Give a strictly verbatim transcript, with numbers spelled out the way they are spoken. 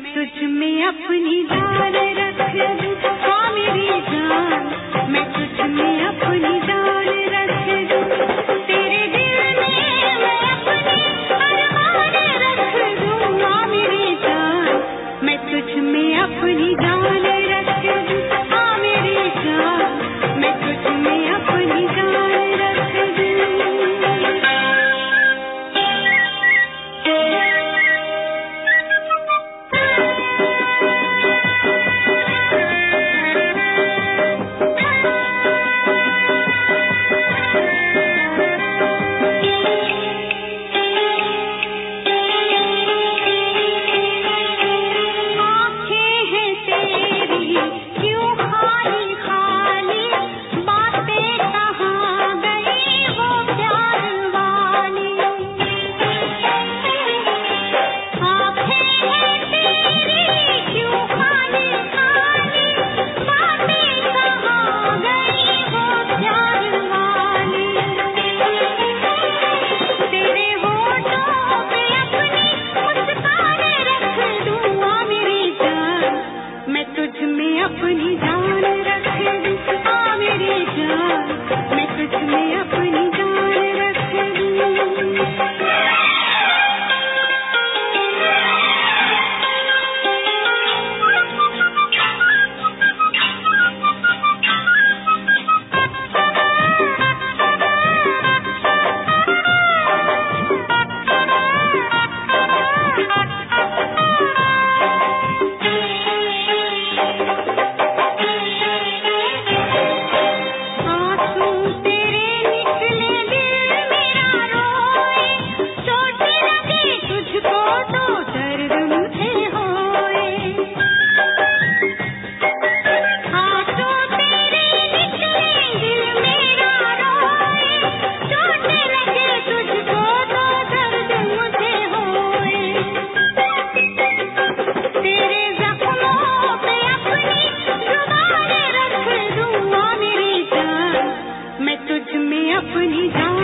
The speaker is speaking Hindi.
तुझ में अपनी जान रख दूं, हाँ मेरी जान, मैं तुझ में अपनी जान रख दूं। तेरे दिल में मैं अपने अरमान रख दूं, हाँ मेरी जान, मैं तुझ में अपनी जान रख दूं, हाँ मेरी जान, मैं तुझ में अपनी जान रख दूं। अपनी जान रख दूं, हाँ मेरी जान, मैं तुझ में अपनी जान रख दूं। मैं तुझ में अपनी जान